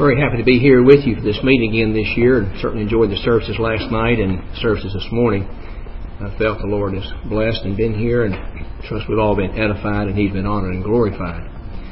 Very happy to be here with you for this meeting again this year, and certainly enjoyed the services last night and services this morning. I felt the Lord has blessed and been here, and trust we've all been edified and He's been honored and glorified.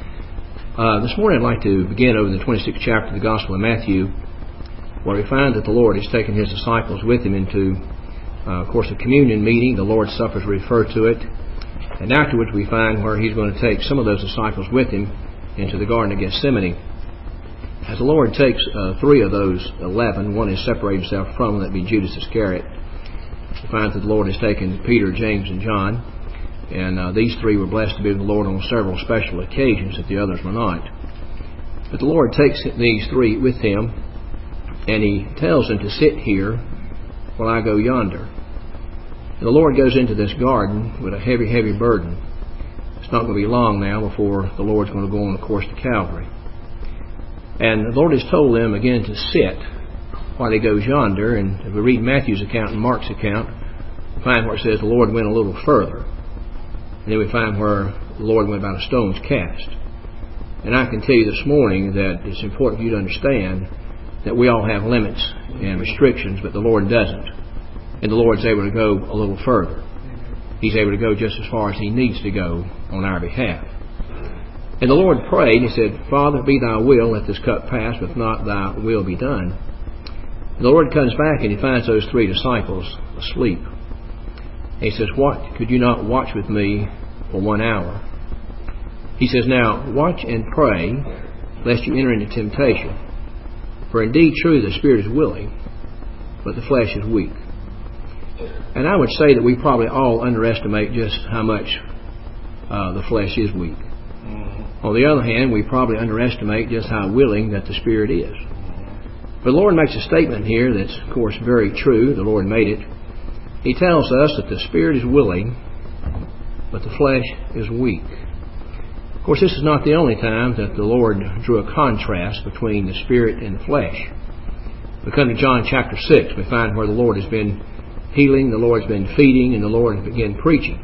This morning I'd like to begin over the 26th chapter of the Gospel of Matthew, where we find that the Lord has taken His disciples with Him into, of course, a communion meeting. The Lord's Supper is referred to it. And afterwards we find where He's going to take some of those disciples with Him into the Garden of Gethsemane. As the Lord takes three of those 11, one has separated Himself from them, that being Judas Iscariot. We find that the Lord has taken Peter, James, and John. And these three were blessed to be with the Lord on several special occasions that the others were not. But the Lord takes these three with Him, and He tells them to sit here while I go yonder. And the Lord goes into this garden with a heavy, heavy burden. It's not going to be long now before the Lord's going to go on the course to Calvary. And the Lord has told them again to sit while He goes yonder. And if we read Matthew's account and Mark's account, we find where it says the Lord went a little further. And then we find where the Lord went about a stone's cast. And I can tell you this morning that it's important for you to understand that we all have limits and restrictions, but the Lord doesn't. And the Lord's able to go a little further. He's able to go just as far as He needs to go on our behalf. And the Lord prayed, He said, Father, be Thy will, let this cup pass, but if not, Thy will be done. And the Lord comes back and He finds those three disciples asleep. And He says, what? Could you not watch with me for 1 hour? He says, now, watch and pray, lest you enter into temptation. For indeed, true, the Spirit is willing, but the flesh is weak. And I would say that we probably all underestimate just how much the flesh is weak. On the other hand, we probably underestimate just how willing that the Spirit is. But the Lord makes a statement here that's, of course, very true. The Lord made it. He tells us that the Spirit is willing, but the flesh is weak. Of course, this is not the only time that the Lord drew a contrast between the Spirit and the flesh. We come to John chapter 6. We find where the Lord has been healing, the Lord's been feeding, and the Lord has begun preaching.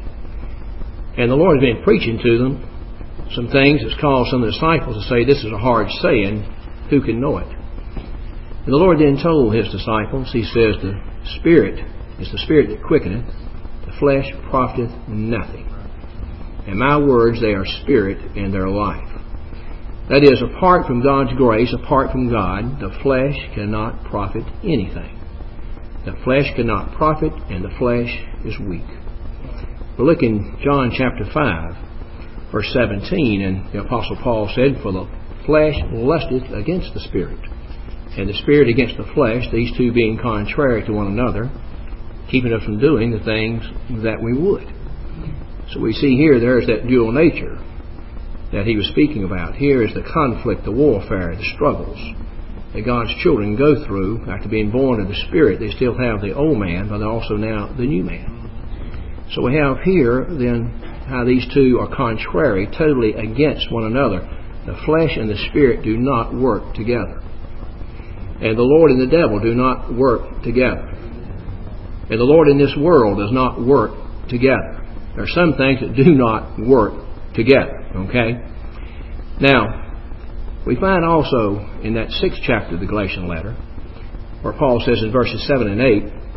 And the Lord has been preaching to them some things that's caused some of the disciples to say, this is a hard saying, who can know it? And the Lord then told His disciples, He says, the Spirit is the Spirit that quickeneth, the flesh profiteth nothing. And my words, they are spirit and their life. That is, apart from God's grace, apart from God, the flesh cannot profit anything. The flesh cannot profit, and the flesh is weak. We'll look in John chapter 5. Verse 17, and the Apostle Paul said, for the flesh lusteth against the Spirit, and the Spirit against the flesh, these two being contrary to one another, keeping us from doing the things that we would. So we see here there's that dual nature that he was speaking about. Here is the conflict, the warfare, the struggles that God's children go through. After being born of the Spirit, they still have the old man, but they're also now the new man. So we have here then how these two are contrary, totally against one another. The flesh and the Spirit do not work together. And the Lord and the devil do not work together. And the Lord in this world does not work together. There are some things that do not work together. Okay? Now, we find also in that 6th chapter of the Galatian letter, where Paul says in verses 7 and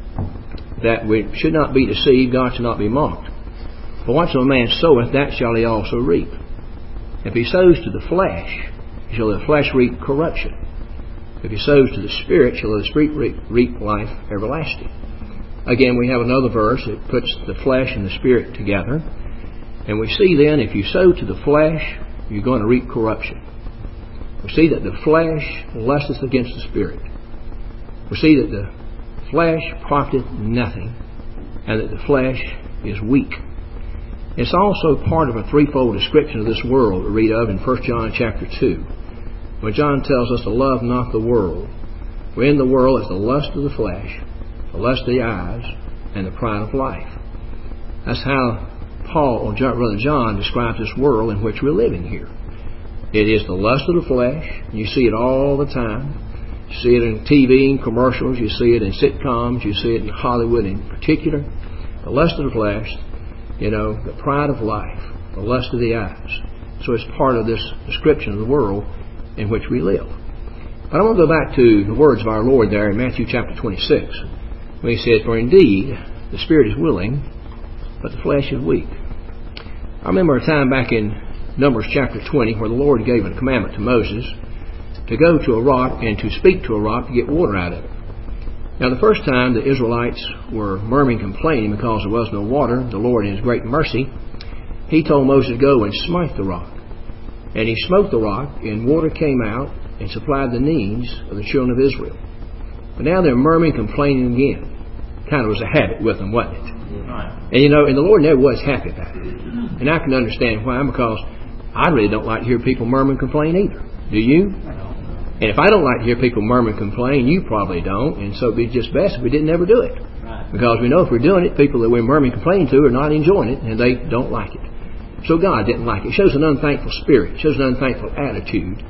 8, that we should not be deceived, God should not be mocked. For whatsoever man soweth, that shall he also reap. If he sows to the flesh, shall the flesh reap corruption. If he sows to the Spirit, shall the Spirit reap life everlasting. Again, we have another verse that puts the flesh and the Spirit together. And we see then, if you sow to the flesh, you're going to reap corruption. We see that the flesh lusteth against the Spirit. We see that the flesh profiteth nothing, and that the flesh is weak. It's also part of a threefold description of this world we read of in 1 John chapter 2. When John tells us to love not the world. For in the world is the lust of the flesh, the lust of the eyes, and the pride of life. That's how Paul, or Brother John, describes this world in which we're living here. It is the lust of the flesh. You see it all the time. You see it in TV and commercials. You see it in sitcoms. You see it in Hollywood in particular. The lust of the flesh, the pride of life, the lust of the eyes. So it's part of this description of the world in which we live. But I want to go back to the words of our Lord there in Matthew chapter 26, when He said, "For indeed the spirit is willing, but the flesh is weak." I remember a time back in Numbers chapter 20 where the Lord gave a commandment to Moses to go to a rock and to speak to a rock to get water out of it. Now, the first time the Israelites were murmuring, complaining because there was no water, the Lord in His great mercy, He told Moses to go and smite the rock. And he smote the rock, and water came out and supplied the needs of the children of Israel. But now they're murmuring, complaining again. Kind of was a habit with them, wasn't it? And and the Lord never was happy about it. And I can understand why, because I really don't like to hear people murmur and complain either. Do you? And if I don't like to hear people murmur and complain, you probably don't. And so it'd be just best if we didn't ever do it. Because we know if we're doing it, people that we're murmuring and complaining to are not enjoying it, and they don't like it. So God didn't like it. It shows an unthankful spirit. It shows an unthankful attitude,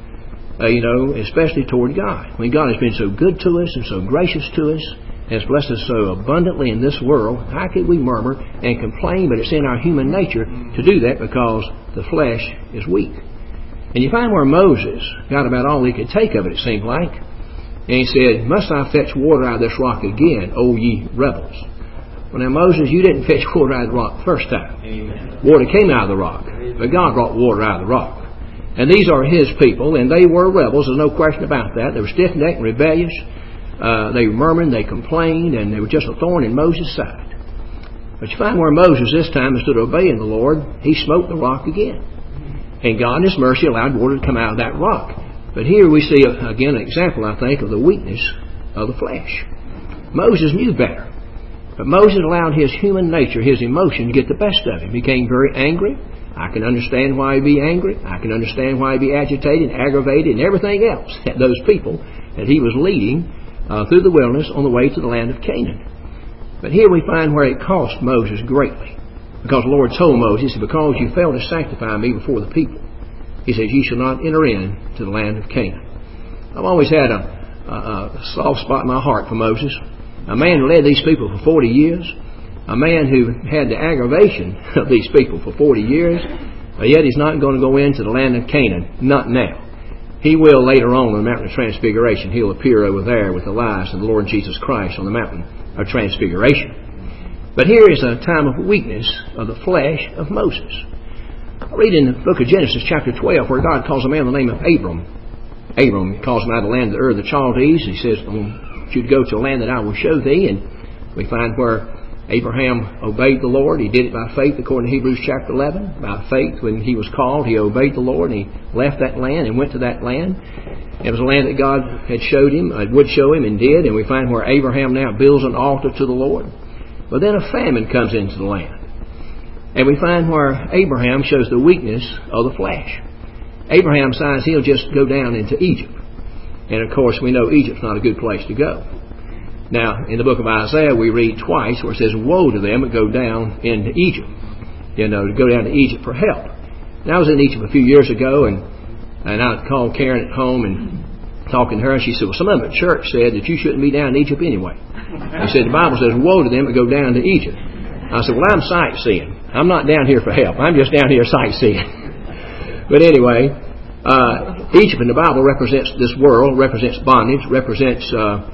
especially toward God. When God has been so good to us and so gracious to us, has blessed us so abundantly in this world, how could we murmur and complain? But it's in our human nature to do that because the flesh is weak. And you find where Moses got about all he could take of it seemed like. And he said, "Must I fetch water out of this rock again, O ye rebels?" Well, now, Moses, you didn't fetch water out of the rock the first time. Amen. Water came out of the rock. But God brought water out of the rock. And these are His people, and they were rebels. There's no question about that. They were stiff-necked and rebellious. They were murmuring, they complained, and they were just a thorn in Moses' side. But you find where Moses this time, instead of obeying the Lord, he smote the rock again. And God in His mercy allowed water to come out of that rock. But here we see, again, an example, I think, of the weakness of the flesh. Moses knew better. But Moses allowed his human nature, his emotion, to get the best of him. He became very angry. I can understand why he'd be angry. I can understand why he'd be agitated, aggravated, and everything else at those people that he was leading through the wilderness on the way to the land of Canaan. But here we find where it cost Moses greatly. Because the Lord told Moses, "Because you failed to sanctify me before the people," He says, "you shall not enter into the land of Canaan." I've always had a soft spot in my heart for Moses. A man who led these people for 40 years. A man who had the aggravation of these people for 40 years. But yet he's not going to go into the land of Canaan. Not now. He will later on the Mountain of Transfiguration. He'll appear over there with Elias and the Lord Jesus Christ on the Mountain of Transfiguration. But here is a time of weakness of the flesh of Moses. I read in the book of Genesis chapter 12 where God calls a man by the name of Abram. Abram calls him out of the land of Ur of the Chaldees. He says, "I want you to go to a land that I will show thee." And we find where Abraham obeyed the Lord. He did it by faith according to Hebrews chapter 11. By faith, when he was called, he obeyed the Lord, and he left that land and went to that land. It was a land that God had showed him, would show him, and did. And we find where Abraham now builds an altar to the Lord. But then a famine comes into the land. And we find where Abraham shows the weakness of the flesh. Abraham decides he'll just go down into Egypt. And of course, we know Egypt's not a good place to go. Now, in the book of Isaiah, we read twice where it says, "Woe to them that go down into Egypt." To go down to Egypt for help. Now, I was in Egypt a few years ago, and I called Karen at home and talking to her, and she said, "Well, some of them at church said that you shouldn't be down in Egypt anyway." They said, "The Bible says, woe to them that go down to Egypt." I said, "Well, I'm sightseeing. I'm not down here for help. I'm just down here sightseeing." But anyway, Egypt in the Bible represents this world, represents bondage, represents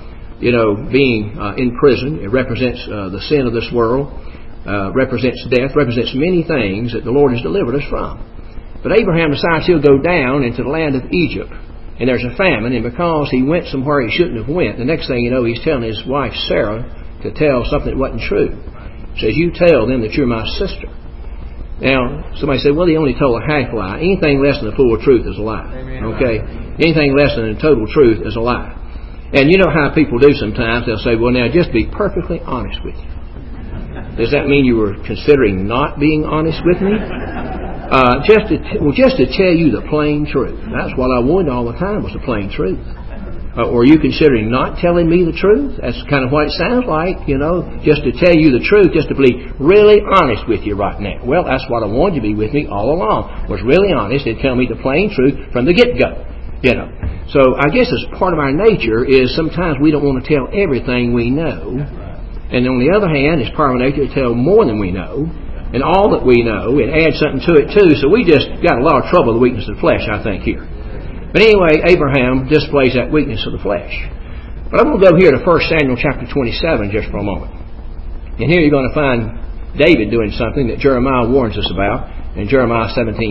being in prison. It represents the sin of this world, represents death, represents many things that the Lord has delivered us from. But Abraham decides he'll go down into the land of Egypt, and there's a famine, and because he went somewhere he shouldn't have went, the next thing you know, he's telling his wife Sarah to tell something that wasn't true. He says, "You tell them that you're my sister." Now, somebody said, "Well, he only told a half lie." Anything less than the full truth is a lie. Okay? Anything less than the total truth is a lie. And you know how people do sometimes. They'll say, "Well, now, just be perfectly honest with you." Does that mean you were considering not being honest with me? Just to tell you the plain truth. That's what I wanted all the time, was the plain truth. Or are you considering not telling me the truth? That's kind of what it sounds like, just to tell you the truth, just to be really honest with you right now. Well, that's what I wanted you to be with me all along, was really honest and tell me the plain truth from the get-go. So I guess as part of our nature is sometimes we don't want to tell everything we know. And on the other hand, it's part of our nature to tell more than we know. And all that we know, and add something to it too. So we just got a lot of trouble with the weakness of the flesh, I think, here. But anyway, Abraham displays that weakness of the flesh. But I'm going to go here to 1 Samuel chapter 27 just for a moment. And here you're going to find David doing something that Jeremiah warns us about in Jeremiah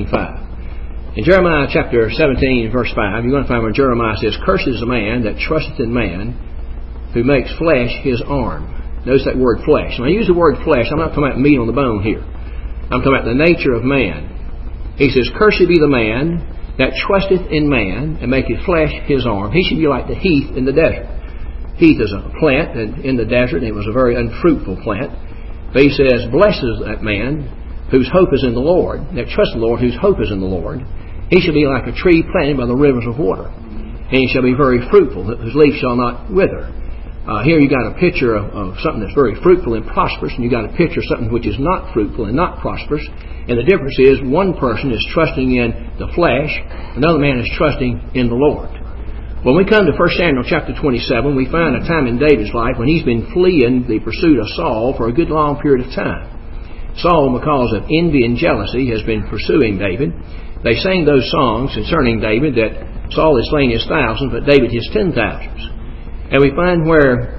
17:5. In Jeremiah chapter 17, verse 5, you're going to find where Jeremiah says, "Cursed is the man that trusteth in man, who makes flesh his arm." Notice that word flesh. When I use the word flesh, I'm not talking about meat on the bone here. I'm talking about the nature of man. He says, "Cursed be the man that trusteth in man, and maketh flesh his arm." He should be like the heath in the desert. Heath is a plant in the desert, and it was a very unfruitful plant. But he says, "Blesses that man whose hope is in the Lord, that trusts the Lord, whose hope is in the Lord. He shall be like a tree planted by the rivers of water, and he shall be very fruitful, whose leaf shall not wither." Here you got a picture of something that's very fruitful and prosperous, and you got a picture of something which is not fruitful and not prosperous. And the difference is one person is trusting in the flesh, another man is trusting in the Lord. When we come to 1 Samuel chapter 27, we find a time in David's life when he's been fleeing the pursuit of Saul for a good long period of time. Saul, because of envy and jealousy, has been pursuing David. They sang those songs concerning David that Saul has slain his thousands, but David his 10,000s. And we find where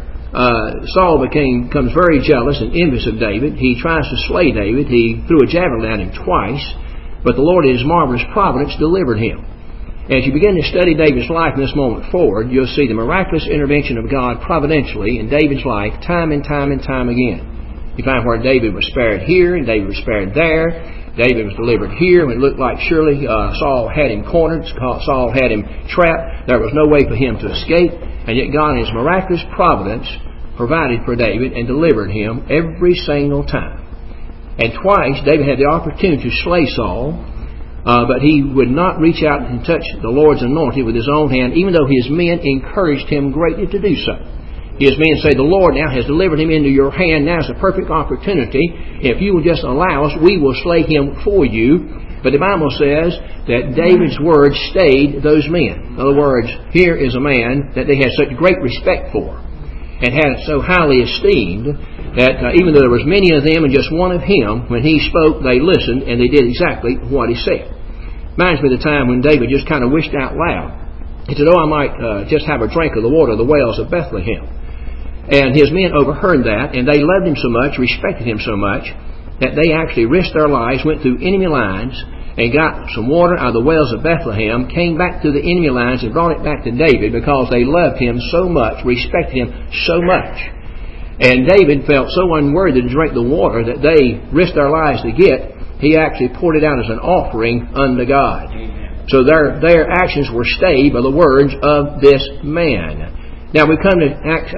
Saul becomes very jealous and envious of David. He tries to slay David. He threw a javelin at him twice, but the Lord in His marvelous providence delivered him. As you begin to study David's life from this moment forward, you'll see the miraculous intervention of God providentially in David's life time and time and time again. You find where David was spared here and David was spared there. David was delivered here when it looked like surely Saul had him cornered, Saul had him trapped. There was no way for him to escape. And yet God in His miraculous providence provided for David and delivered him every single time. And twice David had the opportunity to slay Saul, but he would not reach out and touch the Lord's anointing with his own hand, even though his men encouraged him greatly to do so. His men say, "The Lord now has delivered him into your hand. Now is the perfect opportunity. If you will just allow us, we will slay him for you." But the Bible says that David's words stayed those men. In other words, here is a man that they had such great respect for and had so highly esteemed that even though there was many of them and just one of him, when he spoke, they listened and they did exactly what he said. Reminds me of the time when David just kind of wished out loud. He said, "Oh, I might just have a drink of the water of the wells of Bethlehem." And his men overheard that, and they loved him so much, respected him so much, that they actually risked their lives, went through enemy lines, and got some water out of the wells of Bethlehem, came back to the enemy lines and brought it back to David because they loved him so much, respected him so much. And David felt so unworthy to drink the water that they risked their lives to get. He actually poured it out as an offering unto God. So their actions were stayed by the words of this man. Now we come to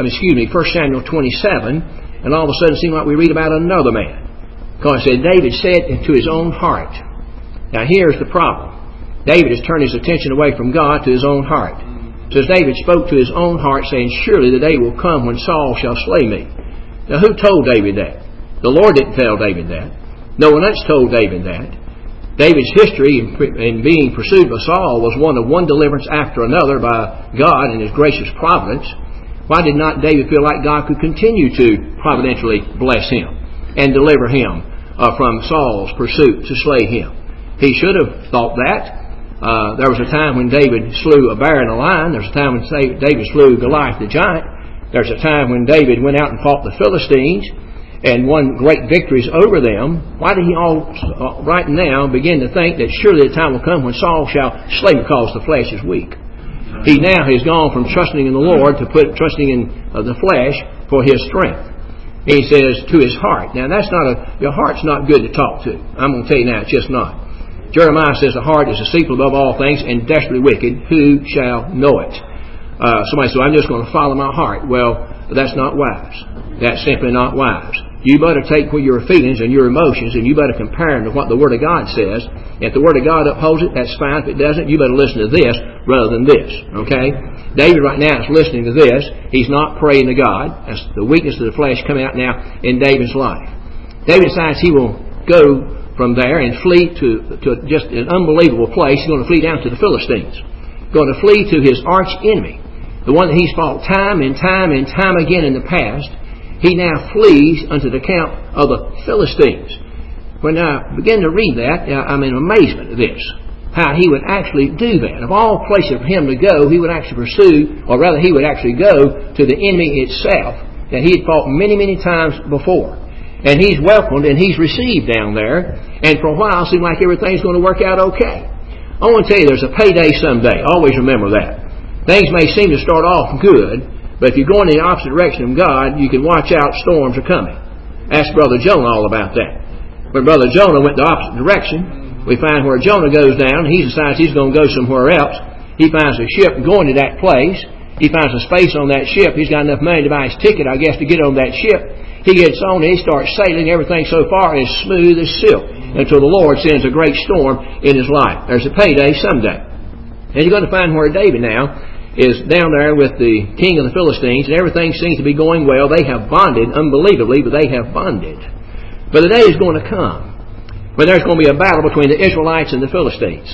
1 Samuel 27, and all of a sudden it seems like we read about another man. Because it said, David said to his own heart. Now here's the problem. David has turned his attention away from God to his own heart. It says David spoke to his own heart, saying, "Surely the day will come when Saul shall slay me." Now who told David that? The Lord didn't tell David that. No one else told David that. David's history in being pursued by Saul was one of one deliverance after another by God and His gracious providence. Why did not David feel like God could continue to providentially bless him and deliver him from Saul's pursuit to slay him? He should have thought that. There was a time when David slew a bear and a lion. There's a time when David slew Goliath the giant. There's a time when David went out and fought the Philistines and won great victories over them. Why did he all right now begin to think that surely the time will come when Saul shall slay him because the flesh is weak? He now has gone from trusting in the Lord to trusting in the flesh for his strength. He says to his heart. Now that's your heart's not good to talk to. I'm going to tell you now, it's just not. Jeremiah says the heart is deceitful above all things and desperately wicked. Who shall know it? Somebody said, "I'm just going to follow my heart." Well, that's not wise. That's simply not wise. You better take your feelings and your emotions and you better compare them to what the Word of God says. If the Word of God upholds it, that's fine. If it doesn't, you better listen to this rather than this. Okay? David right now is listening to this. He's not praying to God. That's the weakness of the flesh coming out now in David's life. David decides he will go from there and flee to just an unbelievable place. He's going to flee down to the Philistines. Going to flee to his arch enemy, the one that he's fought time and time and time again in the past. He now flees unto the camp of the Philistines. When I begin to read that, I'm in amazement at this. how he would actually do that. Of all places for him to go, he would actually pursue, or rather he would actually go to the enemy itself that he had fought many, many times before. And he's welcomed and he's received down there, and for a while it seemed like everything's going to work out okay. I want to tell you, there's a payday someday. Always remember that. Things may seem to start off good, but if you're going in the opposite direction of God, you can watch out, storms are coming. Ask Brother Jonah all about that. When Brother Jonah went the opposite direction, we find where Jonah goes down, he decides he's going to go somewhere else. He finds a ship going to that place. He finds a space on that ship. He's got enough money to buy his ticket, I guess, to get on that ship. He gets on and he starts sailing. Everything so far is smooth as silk until the Lord sends a great storm in his life. There's a payday someday. And you're going to find where David now is down there with the king of the Philistines, and everything seems to be going well. They have bonded, unbelievably, but they have bonded. But the day is going to come when there's going to be a battle between the Israelites and the Philistines.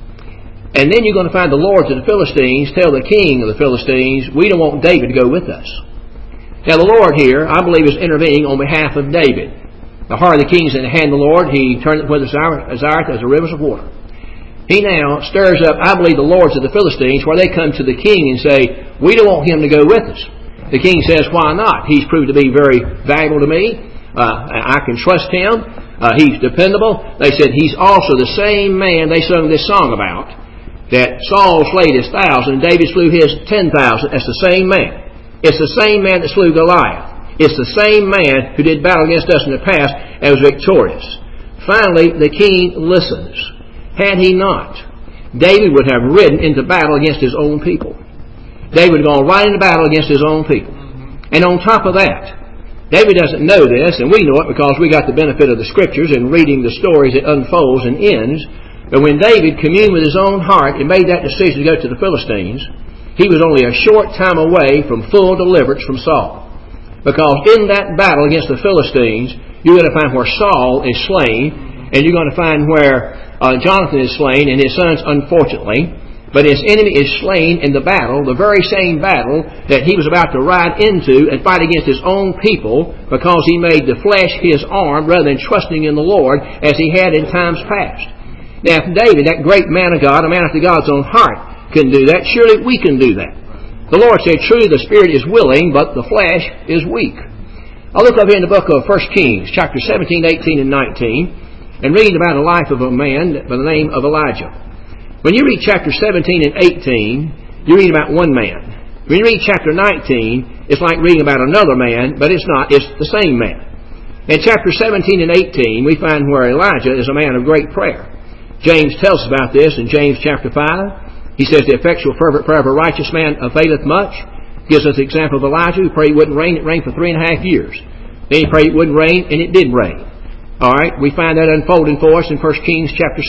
And then you're going to find the lords of the Philistines tell the king of the Philistines, we don't want David to go with us. Now the Lord here, I believe, is intervening on behalf of David. The heart of the king is in the hand of the Lord. He turneth whithersoever as the rivers of water. He now stirs up, I believe, the lords of the Philistines, where they come to the king and say, we don't want him to go with us. The king says, why not? He's proved to be very valuable to me. I can trust him. He's dependable. They said, he's also the same man they sung this song about, that Saul slayed his 1,000 and David slew his 10,000. That's the same man. It's the same man that slew Goliath. It's the same man who did battle against us in the past and was victorious. Finally, the king listens. Had he not, David would have ridden into battle against his own people. David would have gone right into battle against his own people. And on top of that, David doesn't know this, and we know it because we got the benefit of the Scriptures and reading the stories it unfolds and ends. But when David communed with his own heart and made that decision to go to the Philistines, he was only a short time away from full deliverance from Saul. Because in that battle against the Philistines, you're going to find where Saul is slain, and you're going to find where Jonathan is slain, and his sons, unfortunately. But his enemy is slain in the battle, the very same battle that he was about to ride into and fight against his own people, because he made the flesh his arm rather than trusting in the Lord as he had in times past. Now, if David, that great man of God, a man after God's own heart, can do that, surely we can do that. The Lord said, truly the spirit is willing, but the flesh is weak. I'll look up here in the book of 1 Kings, chapter 17, 18, and 19, and read about the life of a man by the name of Elijah. When you read chapter 17 and 18, you read about one man. When you read chapter 19, it's like reading about another man, but it's not. It's the same man. In chapter 17 and 18, we find where Elijah is a man of great prayer. James tells us about this in James chapter 5. He says, the effectual fervent prayer of a righteous man availeth much. Gives us the example of Elijah, who prayed it wouldn't rain. It rained for 3.5 years. Then he prayed it wouldn't rain, and it did rain. All right, we find that unfolding for us in 1 Kings chapter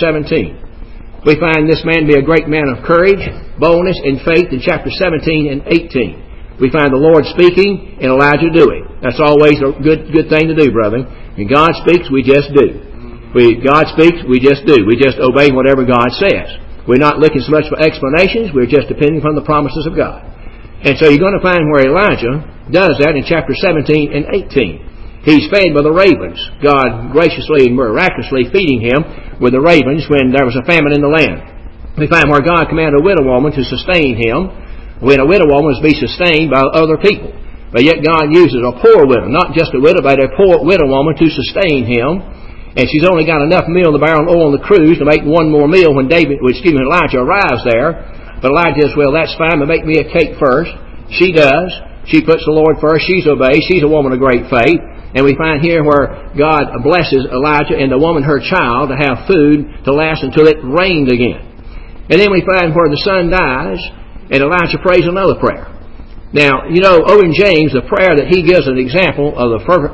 17. We find this man to be a great man of courage, boldness, and faith in chapter 17 and 18. We find the Lord speaking and Elijah doing. That's always a good thing to do, brother. When God speaks, we just do. God speaks, we just do. We just obey whatever God says. We're not looking so much for explanations. We're just depending upon the promises of God. And so you're going to find where Elijah does that in chapter 17 and 18. He's fed by the ravens. God graciously and miraculously feeding him with the ravens when there was a famine in the land. We find where God commanded a widow woman to sustain him, when a widow woman was to be sustained by other people. But yet God uses a poor widow, not just a widow, but a poor widow woman to sustain him. And she's only got enough meal in the barrel and oil on the cruise to make one more meal when Elijah arrives there. But Elijah says, well, that's fine, but make me a cake first. She does. She puts the Lord first. She's obeyed. She's a woman of great faith. And we find here where God blesses Elijah and the woman, her child, to have food to last until it rained again. And then we find where the son dies, and Elijah prays another prayer. Now, you know, over in James, the prayer that he gives an example of the prayer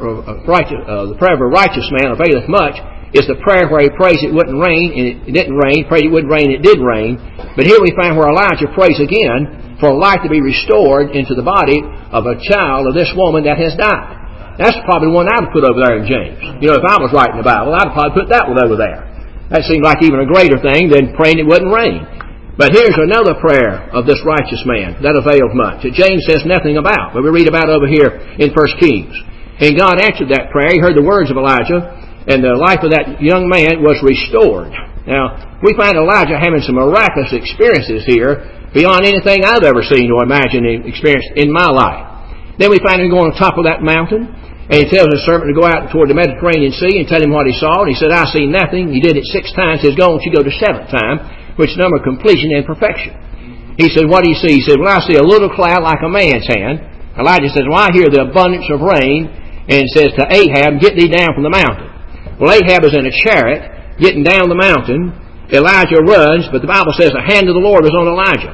of a righteous man availeth much is the prayer where he prays it wouldn't rain, and it didn't rain, prayed it wouldn't rain, it did rain. But here we find where Elijah prays again for life to be restored into the body of a child of this woman that has died. That's probably the one I would put over there in James. You know, if I was writing the Bible, I'd probably put that one over there. That seemed like even a greater thing than praying it wouldn't rain. But here's another prayer of this righteous man that availed much, that James says nothing about, but we read about over here in 1 Kings. And God answered that prayer. He heard the words of Elijah, and the life of that young man was restored. Now, we find Elijah having some miraculous experiences here beyond anything I've ever seen or imagined and experienced in my life. Then we find him going on top of that mountain, and he tells his servant to go out toward the Mediterranean Sea and tell him what he saw. And he said, I see nothing. He did it 6 times. He says, go, you go to 7th time, which is number of completion and perfection. He said, what do you see? He said, well, I see a little cloud like a man's hand. Elijah says, well, I hear the abundance of rain. And says to Ahab, get thee down from the mountain. Well, Ahab is in a chariot getting down the mountain. Elijah runs, but the Bible says the hand of the Lord was on Elijah.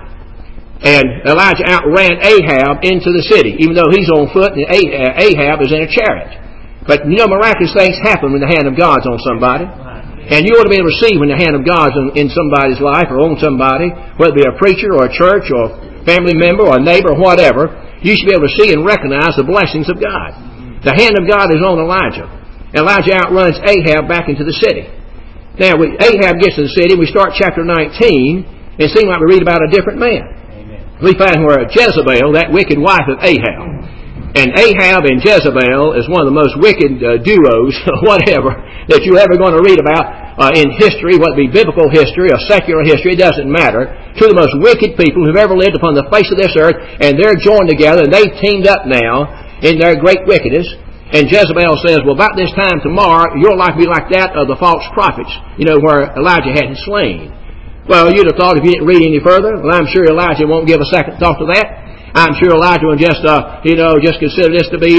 And Elijah outran Ahab into the city, even though he's on foot and Ahab is in a chariot. But you know, miraculous things happen when the hand of God's on somebody. And you ought to be able to see when the hand of God's in somebody's life or on somebody, whether it be a preacher or a church or a family member or a neighbor or whatever. You should be able to see and recognize the blessings of God. The hand of God is on Elijah. Elijah outruns Ahab back into the city. Now, when Ahab gets to the city, we start chapter 19, it seems like we read about a different man. Amen. We find where Jezebel, that wicked wife of Ahab, and Ahab and Jezebel is one of the most wicked duos, whatever, that you're ever going to read about in history, whether it be biblical history or secular history, it doesn't matter. Two of the most wicked people who've ever lived upon the face of this earth, and they're joined together, and they've teamed up now in their great wickedness. And Jezebel says, well, about this time tomorrow, your life will be like that of the false prophets, where Elijah hadn't slain. Well, you'd have thought if you didn't read any further, well, I'm sure Elijah won't give a second thought to that. I'm sure Elijah will just consider this to be,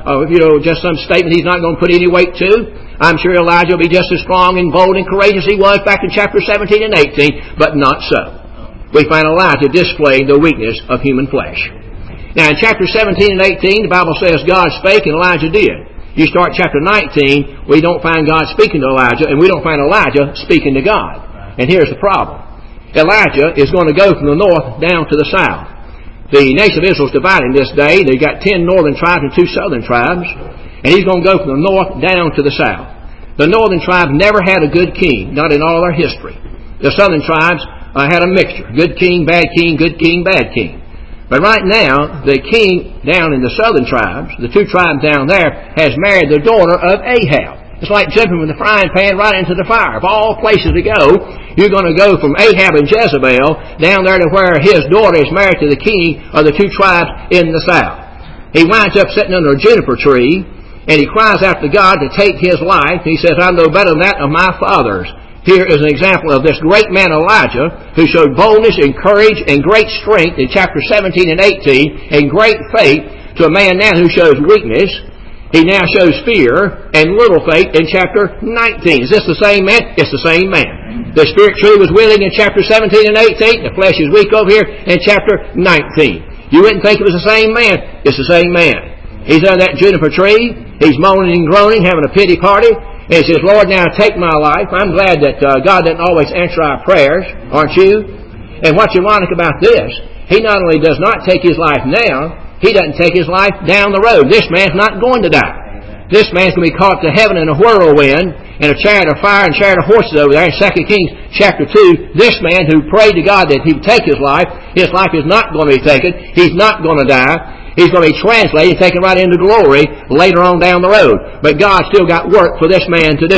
just some statement he's not going to put any weight to. I'm sure Elijah will be just as strong and bold and courageous as he was back in chapter 17 and 18, but not so. We find Elijah displaying the weakness of human flesh. Now, in chapter 17 and 18, the Bible says God spake and Elijah did. You start chapter 19, we don't find God speaking to Elijah, and we don't find Elijah speaking to God. And here's the problem. Elijah is going to go from the north down to the south. The nation of Israel is divided this day. They've got 10 northern tribes and 2 southern tribes. And he's going to go from the north down to the south. The northern tribes never had a good king, not in all their history. The southern tribes had a mixture. Good king, bad king, good king, bad king. But right now, the king down in the southern tribes, the 2 tribes down there, has married the daughter of Ahab. It's like jumping from the frying pan right into the fire. Of all places to go, you're going to go from Ahab and Jezebel down there to where his daughter is married to the king of the 2 tribes in the south. He winds up sitting under a juniper tree, and he cries out to God to take his life. He says, I'm no better than that of my fathers. Here is an example of this great man Elijah, who showed boldness and courage and great strength in chapter 17 and 18, and great faith, to a man now who shows weakness. He now shows fear and little faith in chapter 19. Is this the same man? It's the same man. The spirit truly was willing in chapter 17 and 18. The flesh is weak over here in chapter 19. You wouldn't think it was the same man. It's the same man. He's under that juniper tree. He's moaning and groaning, having a pity party. And he says, Lord, now take my life. I'm glad that God doesn't always answer our prayers, aren't you? And what's ironic about this, he not only does not take his life now, he doesn't take his life down the road. This man's not going to die. This man's going to be caught to heaven in a whirlwind, in a chariot of fire and chariot of horses over there in 2 Kings chapter 2. This man who prayed to God that he would take his life is not going to be taken. He's not going to die. He's going to be translated, taken right into glory later on down the road. But God's still got work for this man to do.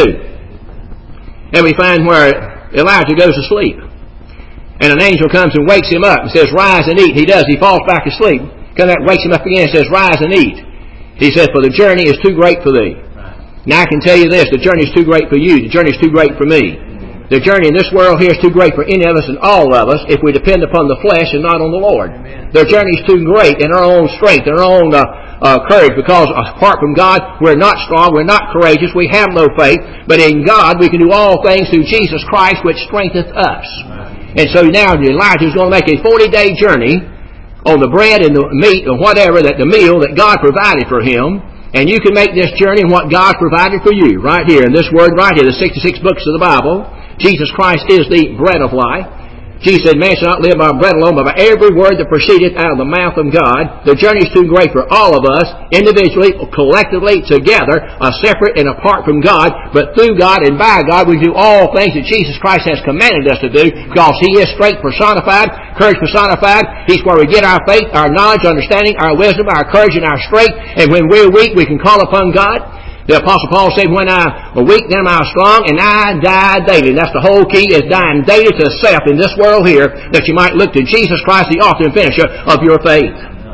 And we find where Elijah goes to sleep. And an angel comes and wakes him up and says, rise and eat. He does. He falls back asleep. Comes out, wakes him up again and says, rise and eat. He says, for the journey is too great for thee. Now I can tell you this, the journey is too great for you. The journey is too great for me. The journey in this world here is too great for any of us and all of us if we depend upon the flesh and not on the Lord. Amen. The journey is too great in our own strength, in our own courage, because apart from God, we're not strong, we're not courageous, we have no faith. But in God, we can do all things through Jesus Christ, which strengtheneth us. Amen. And so now Elijah is going to make a 40-day journey on the bread and the meat or whatever, that the meal that God provided for him. And you can make this journey in what God provided for you right here in this word right here, the 66 books of the Bible. Jesus Christ is the bread of life. Jesus said, man shall not live by bread alone, but by every word that proceedeth out of the mouth of God. The journey is too great for all of us, individually, collectively, together, separate and apart from God. But through God and by God, we do all things that Jesus Christ has commanded us to do, because He is strength personified, courage personified. He's where we get our faith, our knowledge, understanding, our wisdom, our courage, and our strength. And when we're weak, we can call upon God. The Apostle Paul said, when I was weak, then I was strong, and I die daily. That's the whole key, is dying daily to self in this world here, that you might look to Jesus Christ, the author and finisher of your faith.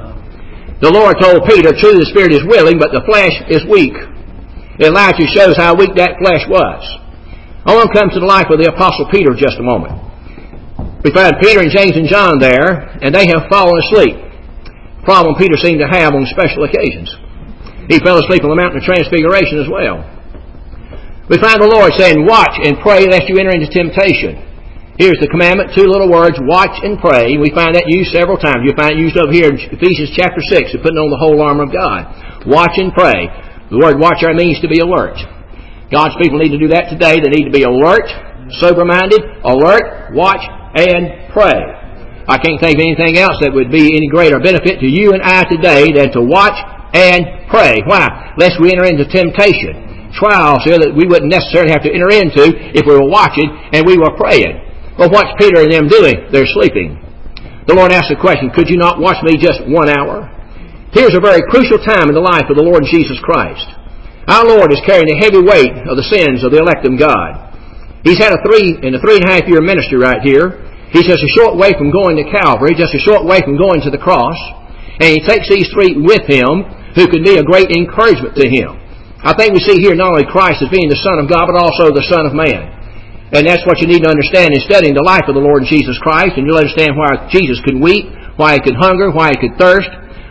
The Lord told Peter, truly the Spirit is willing, but the flesh is weak. Elijah shows how weak that flesh was. I want to come to the life of the Apostle Peter just a moment. We find Peter and James and John there, and they have fallen asleep. Problem Peter seemed to have on special occasions. He fell asleep on the mountain of transfiguration as well. We find the Lord saying, watch and pray lest you enter into temptation. Here's the commandment, 2 little words, watch and pray. We find that used several times. You find it used over here in Ephesians chapter 6, putting on the whole armor of God. Watch and pray. The word watch there means to be alert. God's people need to do that today. They need to be alert, sober-minded, alert, watch, and pray. I can't think of anything else that would be any greater benefit to you and I today than to watch and pray. Why? Lest we enter into temptation. Trials here that we wouldn't necessarily have to enter into if we were watching and we were praying. Well, what's Peter and them doing? They're sleeping. The Lord asked the question, could you not watch me just 1 hour? Here's a very crucial time in the life of the Lord Jesus Christ. Our Lord is carrying the heavy weight of the sins of the elect of God. He's had a 3.5 year ministry right here. He's just a short way from going to Calvary, just a short way from going to the cross. And He takes these 3 with Him who can be a great encouragement to Him. I think we see here not only Christ as being the Son of God, but also the Son of Man. And that's what you need to understand in studying the life of the Lord Jesus Christ. And you'll understand why Jesus could weep, why He could hunger, why He could thirst,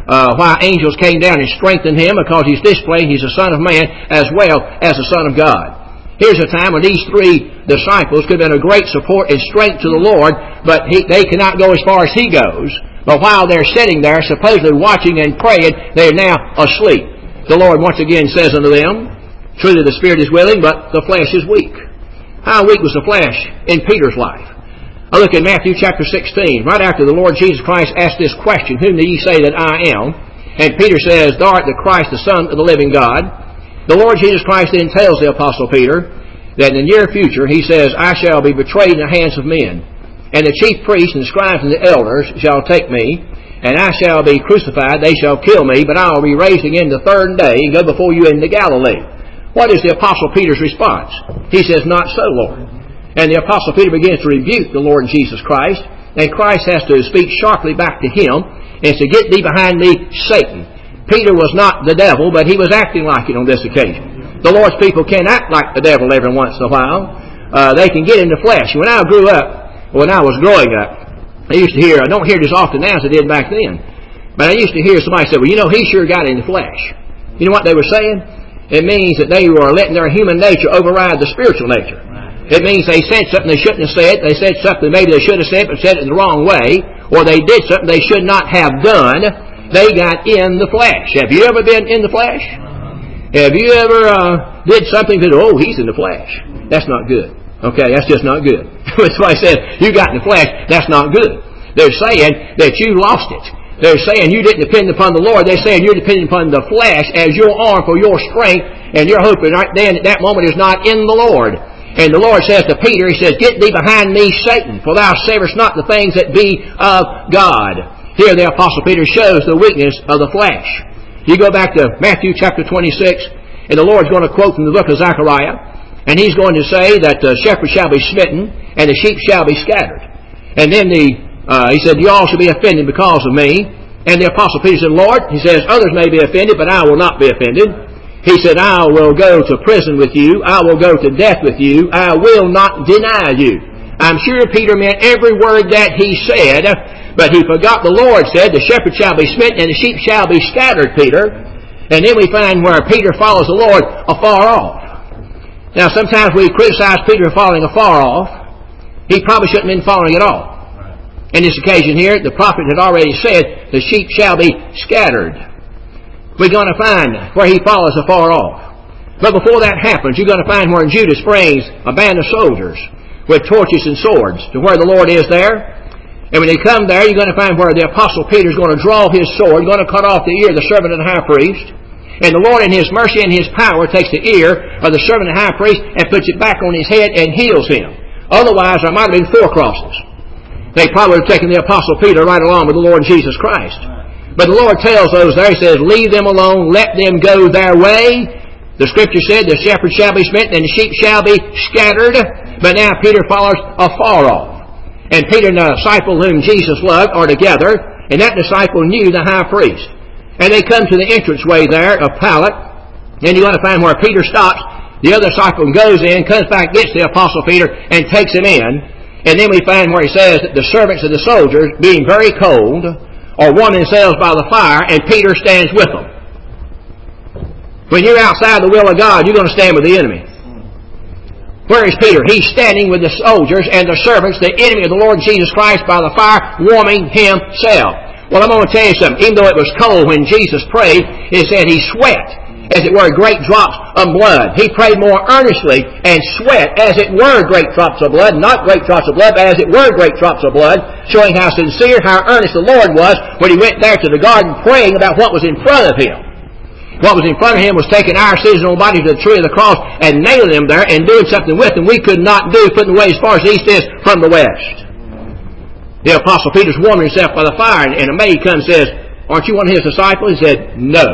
why angels came down and strengthened Him, because He's displaying He's the Son of Man as well as the Son of God. Here's a time when these 3 disciples could have been a great support and strength to the Lord, but they cannot go as far as He goes. But while they're sitting there, supposedly watching and praying, they're now asleep. The Lord once again says unto them, truly the Spirit is willing, but the flesh is weak. How weak was the flesh in Peter's life? I look at Matthew chapter 16. Right after the Lord Jesus Christ asked this question, whom do ye say that I am? And Peter says, thou art the Christ, the Son of the living God. The Lord Jesus Christ then tells the Apostle Peter that in the near future, He says, I shall be betrayed in the hands of men. And the chief priests and the scribes and the elders shall take me, and I shall be crucified, they shall kill me, but I will be raised again the 3rd day, and go before you into Galilee. What is the Apostle Peter's response? He says, not so, Lord. And the Apostle Peter begins to rebuke the Lord Jesus Christ, and Christ has to speak sharply back to him, and to get thee behind me, Satan. Peter was not the devil, but he was acting like it on this occasion. The Lord's people can act like the devil every once in a while. They can get in the flesh. When I was growing up, I used to hear, I don't hear it as often now as I did back then, but I used to hear somebody say, well, you know, he sure got in the flesh. You know what they were saying? It means that they were letting their human nature override the spiritual nature. It means they said something they shouldn't have said. They said something maybe they should have said, but said it in the wrong way. Or they did something they should not have done. They got in the flesh. Have you ever been in the flesh? Have you ever did something that, oh, he's in the flesh? That's not good. Okay, that's just not good. That's why I said, you got in the flesh, that's not good. They're saying that you lost it. They're saying you didn't depend upon the Lord. They're saying you're depending upon the flesh as your arm for your strength, and your hope right then at that moment is not in the Lord. And the Lord says to Peter, He says, get thee behind me, Satan, for thou savorest not the things that be of God. Here the Apostle Peter shows the weakness of the flesh. You go back to Matthew chapter 26, and the Lord's going to quote from the book of Zechariah, and He's going to say that the shepherd shall be smitten, and the sheep shall be scattered. And then He said, you all shall be offended because of me. And the Apostle Peter said, Lord, he says, others may be offended, but I will not be offended. He said, I will go to prison with you. I will go to death with you. I will not deny you. I'm sure Peter meant every word that he said, but he forgot the Lord said, the shepherd shall be smitten and the sheep shall be scattered, Peter. And then we find where Peter follows the Lord afar off. Now, sometimes we criticize Peter for following afar off. He probably shouldn't have been following at all. In this occasion here, the prophet had already said, the sheep shall be scattered. We're going to find where he follows afar off. But before that happens, you're going to find where Judas brings a band of soldiers with torches and swords to where the Lord is there. And when they come there, you're going to find where the Apostle Peter is going to draw his sword, going to cut off the ear of the servant of the high priest. And the Lord in His mercy and His power takes the ear of the servant of the high priest and puts it back on his head and heals him. Otherwise, there might have been 4 crosses. They probably would have taken the Apostle Peter right along with the Lord Jesus Christ. But the Lord tells those there, He says, leave them alone, let them go their way. The Scripture said, the shepherd shall be smitten and the sheep shall be scattered. But now Peter follows afar off. And Peter and the disciple whom Jesus loved are together. And that disciple knew the high priest. And they come to the entranceway there of Pilate. And you're going to find where Peter stops. The other disciple goes in, comes back, gets the Apostle Peter, and takes him in. And then we find where he says that the servants of the soldiers, being very cold, are warming themselves by the fire, and Peter stands with them. When you're outside the will of God, you're going to stand with the enemy. Where is Peter? He's standing with the soldiers and the servants, the enemy of the Lord Jesus Christ, by the fire, warming himself. Well, I'm going to tell you something. Even though it was cold when Jesus prayed, it said he sweat, as it were, great drops of blood. He prayed more earnestly and sweat, as it were, great drops of blood. Not great drops of blood, but as it were, great drops of blood, showing how sincere, how earnest the Lord was when he went there to the garden praying about what was in front of him. What was in front of him was taking our seasonal body to the tree of the cross and nailing them there and doing something with them we could not do, putting away as far as the east is from the west. The Apostle Peter's warming himself by the fire, and a maid comes and says, "Aren't you one of his disciples?" He said, "No."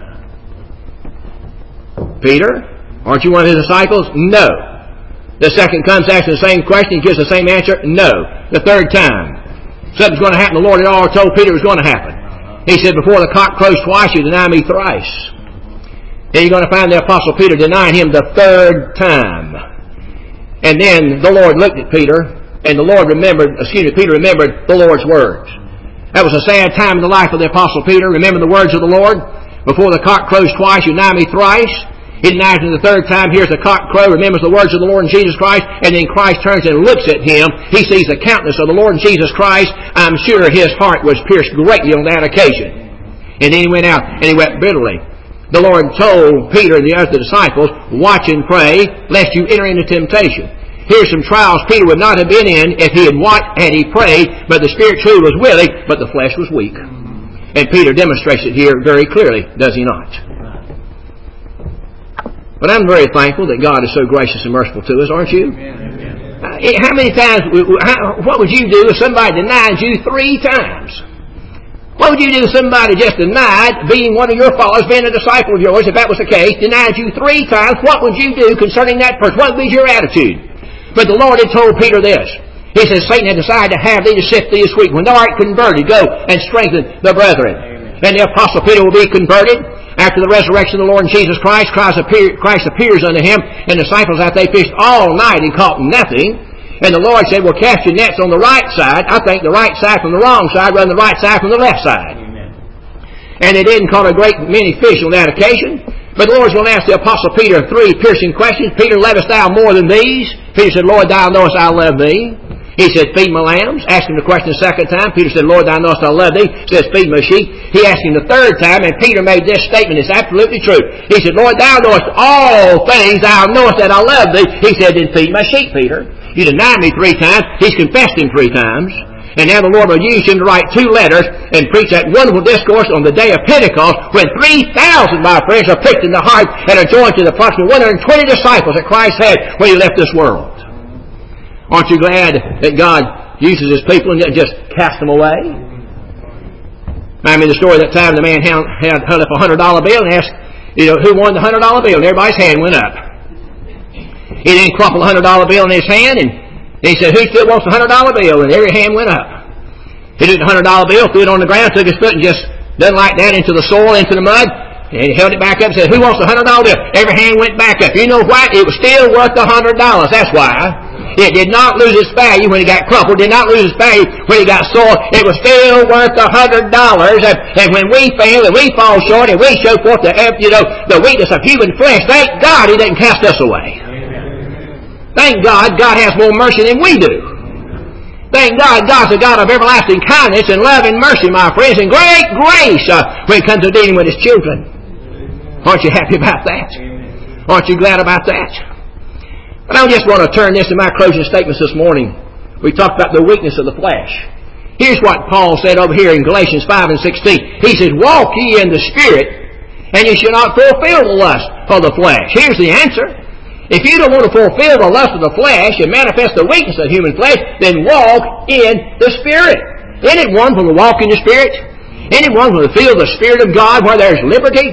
"Peter, aren't you one of his disciples?" "No." The second comes, asking the same question, he gives the same answer, "No." The third time, something's going to happen. The Lord had already told Peter it was going to happen. He said, "Before the cock crows twice, you deny me thrice." And you're going to find the Apostle Peter denying him the third time. And then the Lord looked at Peter, and Peter remembered the Lord's words. That was a sad time in the life of the Apostle Peter. Remember the words of the Lord? "Before the cock crows twice, you deny me thrice." He denies him the third time, hears the cock crow, remembers the words of the Lord Jesus Christ, and then Christ turns and looks at him. He sees the countenance of the Lord Jesus Christ. I'm sure his heart was pierced greatly on that occasion. And then he went out and he wept bitterly. The Lord told Peter and the other disciples, "Watch and pray, lest you enter into temptation." Here's some trials Peter would not have been in if he had watched and he prayed, but the spirit truly was willing, but the flesh was weak. And Peter demonstrates it here very clearly, does he not? But I'm very thankful that God is so gracious and merciful to us, aren't you? How many times, what would you do if somebody denied you 3 times? What would you do if somebody just denied being one of your followers, being a disciple of yours, if that was the case, denied you 3 times? What would you do concerning that person? What would be your attitude? But the Lord had told Peter this. He says, "Satan had decided to have thee to sift thee this week. When thou art converted, go and strengthen the brethren." And the Apostle Peter will be converted. After the resurrection of the Lord Jesus Christ, Christ appears unto him, and the disciples, after they fished all night and caught nothing, and the Lord said, "Well, cast your nets on the right side." I think the right side from the wrong side, rather than the right side from the left side. Amen. And they didn't caught a great many fish on that occasion. But the Lord's going to ask the Apostle Peter 3 piercing questions. "Peter, lovest thou more than these?" Peter said, "Lord, thou knowest I love thee." He said, "Feed my lambs." Asked him the question the second time. Peter said, "Lord, thou knowest I love thee." He says, "Feed my sheep." He asked him the third time, and Peter made this statement. It's absolutely true. He said, "Lord, thou knowest all things. Thou knowest that I love thee." He said, "Then feed my sheep, Peter." You denied me 3 times. He's confessed him 3 times. And now the Lord will use him to write 2 letters and preach that wonderful discourse on the day of Pentecost, when 3,000, my friends, are pricked in the heart and are joined to the approximately 120 disciples that Christ had when he left this world. Aren't you glad that God uses his people and just cast them away? Remind me of the story that time the man held up a $100 bill and asked, who won the $100 bill? And everybody's hand went up. He then crumpled a $100 bill in his hand, and he said, "Who still wants the $100 bill?" And every hand went up. He took the $100 bill, threw it on the ground, took his foot and just done like that into the soil, into the mud, and he held it back up and said, "Who wants the $100 bill?" Every hand went back up. You know why? It was still worth the $100. That's why. It did not lose its value when it got crumpled. Did not lose its value when it got soiled. It was still worth the $100. And when we fail and we fall short and we show forth the weakness of human flesh, thank God He didn't cast us away. Thank God God has more mercy than we do. Thank God God's a God of everlasting kindness and love and mercy, my friends, and great grace when it comes to dealing with His children. Aren't you happy about that? Aren't you glad about that? But I just want to turn this to my closing statements this morning. We talked about the weakness of the flesh. Here's what Paul said over here in Galatians 5 and 16. He says, "Walk ye in the Spirit, and you shall not fulfill the lust of the flesh." Here's the answer. If you don't want to fulfill the lust of the flesh and manifest the weakness of human flesh, then walk in the Spirit. Isn't it wonderful to walk in the Spirit? Isn't it wonderful to feel the Spirit of God where there's liberty?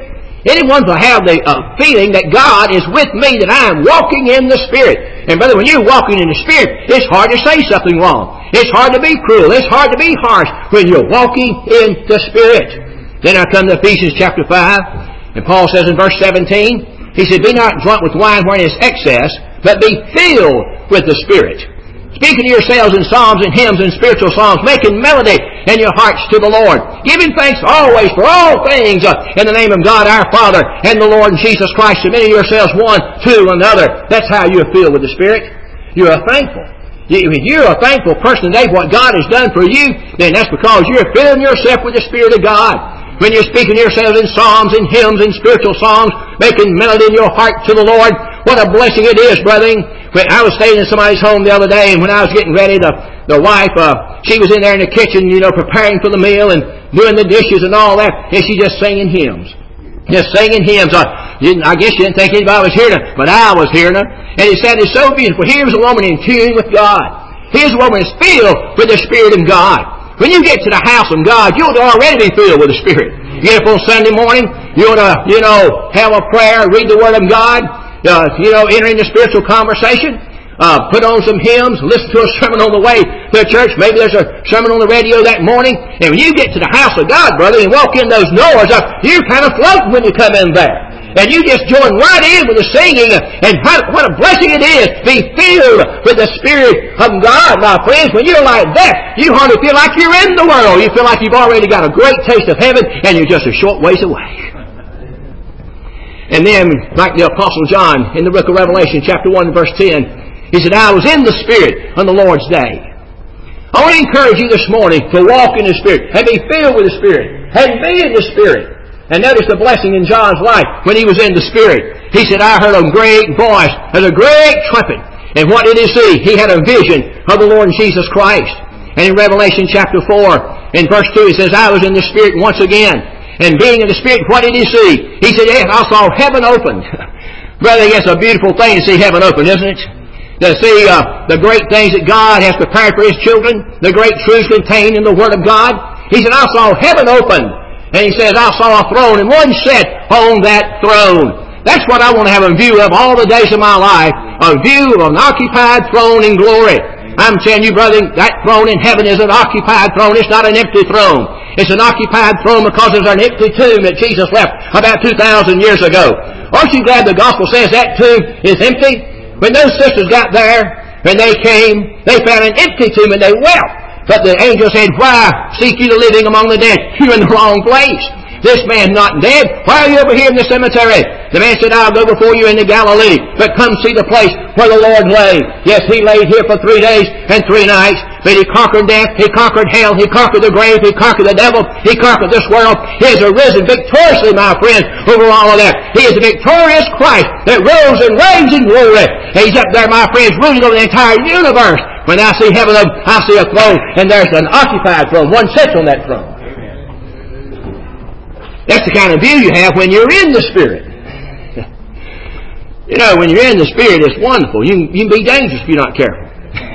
Anyone will have the feeling that God is with me, that I am walking in the Spirit. And brother, when you're walking in the Spirit, it's hard to say something wrong. It's hard to be cruel. It's hard to be harsh when you're walking in the Spirit. Then I come to Ephesians chapter 5, and Paul says in verse 17, he said, be not drunk with wine wherein is excess, but be filled with the Spirit. Speaking to yourselves in psalms and hymns and spiritual songs, making melody in your hearts to the Lord, giving thanks always for all things in the name of God our Father and the Lord Jesus Christ, submitting yourselves one to another. That's how you're filled with the Spirit. You are thankful. If you're a thankful person today for what God has done for you, then that's because you're filling yourself with the Spirit of God. When you're speaking to yourselves in psalms and hymns and spiritual songs, making melody in your heart to the Lord, what a blessing it is, brethren. When I was staying in somebody's home the other day, and when I was getting ready, the wife, she was in there in the kitchen, preparing for the meal and doing the dishes and all that, and she just singing hymns. Just singing hymns. I guess she didn't think anybody was hearing her, but I was hearing her. And it said, it's so beautiful. Here's a woman in tune with God. Here's a woman that's filled with the Spirit of God. When you get to the house of God, you ought to already be filled with the Spirit. You get up on Sunday morning, you ought to, have a prayer, read the Word of God, enter into spiritual conversation, put on some hymns, listen to a sermon on the way to church. Maybe there's a sermon on the radio that morning. And when you get to the house of God, brother, and walk in those doors, you're kind of floating when you come in there. And you just join right in with the singing. And what a blessing it is to be filled with the Spirit of God, my friends. When you're like that, you hardly feel like you're in the world. You feel like you've already got a great taste of heaven, and you're just a short ways away. And then, like the Apostle John in the book of Revelation, chapter 1, verse 10, he said, I was in the Spirit on the Lord's day. I want to encourage you this morning to walk in the Spirit and be filled with the Spirit and be in the Spirit. And notice the blessing in John's life when he was in the Spirit. He said, I heard a great voice and a great trumpet. And what did he see? He had a vision of the Lord Jesus Christ. And in Revelation chapter 4, in verse 2, he says, I was in the Spirit once again. And being in the Spirit, what did he see? He said, yes, I saw heaven opened. Brother, it's a beautiful thing to see heaven open, isn't it? To see the great things that God has prepared for His children, the great truths contained in the Word of God. He said, I saw heaven opened. And he says, I saw a throne, and one sat on that throne. That's what I want to have a view of all the days of my life, a view of an occupied throne in glory. I'm telling you, brother, that throne in heaven is an occupied throne. It's not an empty throne. It's an occupied throne because there's an empty tomb that Jesus left about 2,000 years ago. Aren't you glad the gospel says that tomb is empty? When those sisters got there, when they came, they found an empty tomb and they wept. But the angel said, why seek you the living among the dead? You're in the wrong place. This man's not dead. Why are you over here in the cemetery? The man said, I'll go before you into Galilee, but come see the place where the Lord lay. Yes, He laid here for 3 days and 3 nights, but He conquered death, He conquered hell, He conquered the grave, He conquered the devil, He conquered this world. He has arisen victoriously, my friends, over all of that. He is the victorious Christ that rose and reigns in glory. He's up there, my friends, ruling over the entire universe. When I see heaven, I see a throne, and there's an occupied throne. One sits on that throne. That's the kind of view you have when you're in the Spirit. When you're in the Spirit, it's wonderful. You can be dangerous if you're not careful.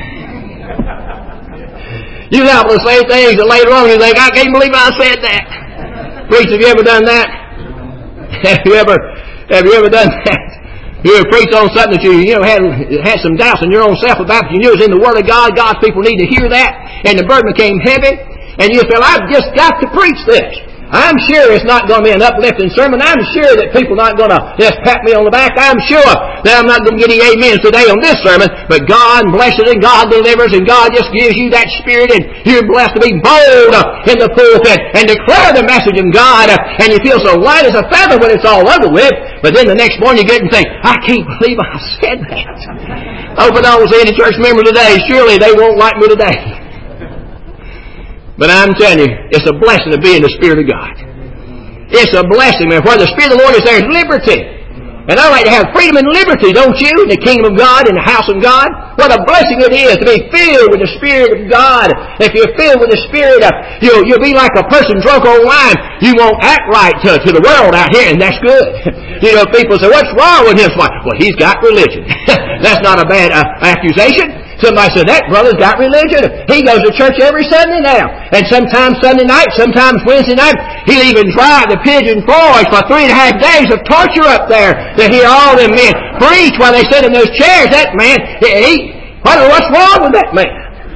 You're able to say things that later on you think, I can't believe I said that. Preach, have you ever done that? Have you ever done that? You ever preached on something that you had some doubts in your own self about, but you knew it was in the Word of God. God's people need to hear that. And the burden became heavy. And you feel, I've just got to preach this. I'm sure it's not going to be an uplifting sermon. I'm sure that people are not going to just pat me on the back. I'm sure that I'm not going to get any amens today on this sermon. But God blesses and God delivers and God just gives you that Spirit, and you're blessed to be bold in the pulpit and declare the message of God. And you feel so light as a feather when it's all over with. But then the next morning you get and think, I can't believe I said that. Open those any church members today. Surely they won't like me today. But I'm telling you, it's a blessing to be in the Spirit of God. It's a blessing, man. Where the Spirit of the Lord is, there's liberty. And I like to have freedom and liberty, don't you? In the kingdom of God, in the house of God. What a blessing it is to be filled with the Spirit of God. If you're filled with the Spirit, you'll be like a person drunk on wine. You won't act right to the world out here, and that's good. People say, what's wrong with him? Well, he's got religion. That's not a bad accusation. Somebody said, that brother's got religion. He goes to church every Sunday now. And sometimes Sunday night, sometimes Wednesday night, He'll even drive the pigeon forward for 3.5 days of torture up there to hear all them men preach while they sit in those chairs. That man, what's wrong with that man?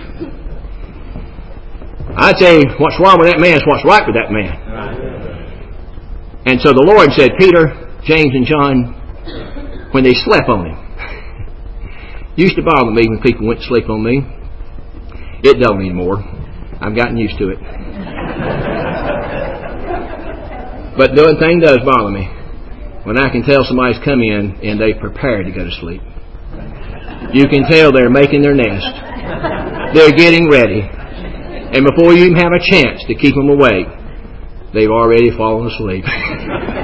I'd say what's wrong with that man is what's right with that man. And so the Lord said, Peter, James, and John, when they slept on him, used to bother me when people went to sleep on me. It don't anymore. I've gotten used to it. But the other thing does bother me when I can tell somebody's come in and they prepared to go to sleep. You can tell they're making their nest. They're getting ready. And before you even have a chance to keep them awake, they've already fallen asleep.